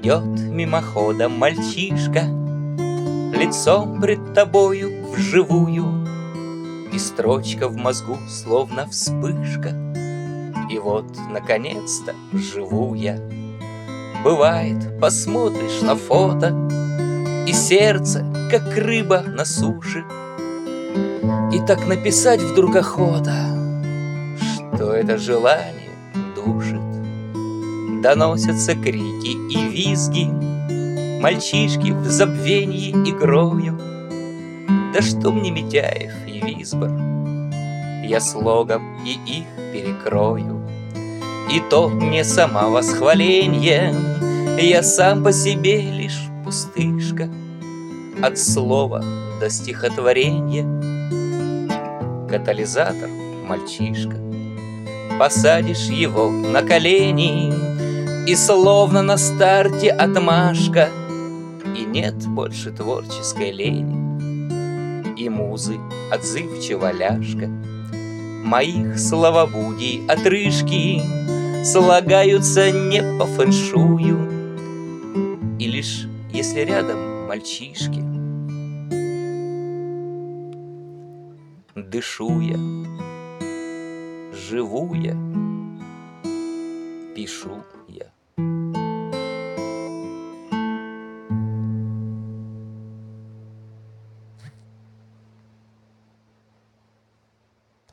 Идет мимоходом мальчишка, лицом пред тобою вживую, и строчка в мозгу, словно вспышка. И вот, наконец-то, живу я. Бывает, посмотришь на фото, и сердце, как рыба на суше, и так написать вдруг охота, что это желание душит. Доносятся крики и визги, мальчишки в забвенье игрою. Да что мне Митяев и Висбор, я слогом и их перекрою. И то не самовосхваленье, я сам по себе лишь пустышка, от слова до стихотворенья. Катализатор мальчишка, посадишь его на колени, и словно на старте отмашка, и нет больше творческой лени, и музы отзывчива ляжка. Моих словоблудий отрыжки слагаются не по фэншую, и лишь если рядом мальчишки, дышу я, живу я, пишу я.